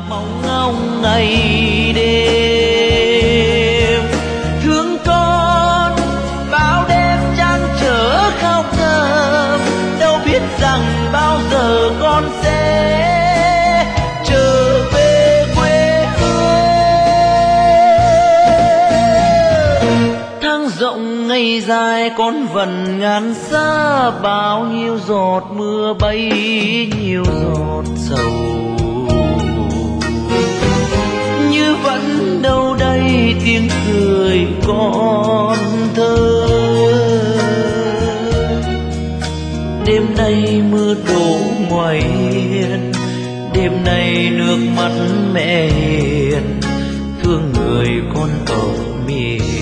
mong ngóng ngày đêm. Thương con bao đêm trăn trở khóc thầm, đâu biết rằng bao giờ con sẽ trở về quê hương. Tháng rộng ngày dài con vẫn ngàn xa, bao nhiêu giọt mưa bấy nhiêu giọt sầu, như vẫn đâu đây tiếng cười con thơ. Đêm nay mưa đổ ngoài hiên, đêm nay nước mắt mẹ hiền, thương người con ở miền